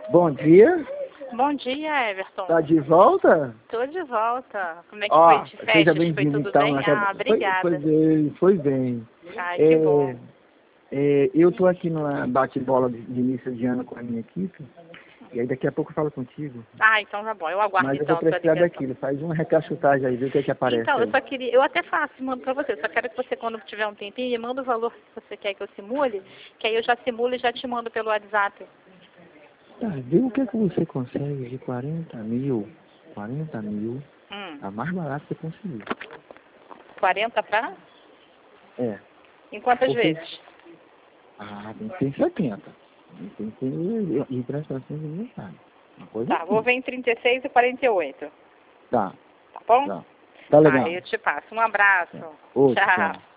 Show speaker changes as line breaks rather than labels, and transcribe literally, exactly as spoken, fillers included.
Bom dia.
Bom dia, Everton.
Tá de volta?
Tô de volta. Como é que
Ó,
foi de
seja
festas? Foi
bem-vindo
tudo
então.
bem?
naquela-
Ah, obrigada.
Foi, foi bem, foi bem.
Ai,
É,
que bom.
é, eu tô aqui numa bate-bola de, de início de ano com a minha equipe, e aí daqui a pouco eu falo contigo.
Ah, então tá bom. Eu aguardo
Mas eu
então
vou
a sua
precisar
ligação.
daquilo, faz uma recachutagem aí, vê o que é que aparece
Então, eu
aí.
só queria, eu até faço, mando pra você. Só quero que você, quando tiver um tempinho, me manda o valor que você quer que eu simule, que aí eu já simulo e já te mando pelo WhatsApp.
Tá, vê o que é que você consegue de quarenta mil. quarenta mil,
Hum.
tá mais barato que eu consegui.
quarenta pra?
É.
Em quantas
Porque-
vezes?
Ah, tem que ser em setenta. Tem que ter e prestações de mil, sabe? Uma coisa
Tá,
assim.
vou ver em trinta e seis e quarenta e oito.
Tá,
Tá bom?
tá. Tá legal.
Tá, eu te passo. Um abraço.
Outro,
Tchau.
tchau.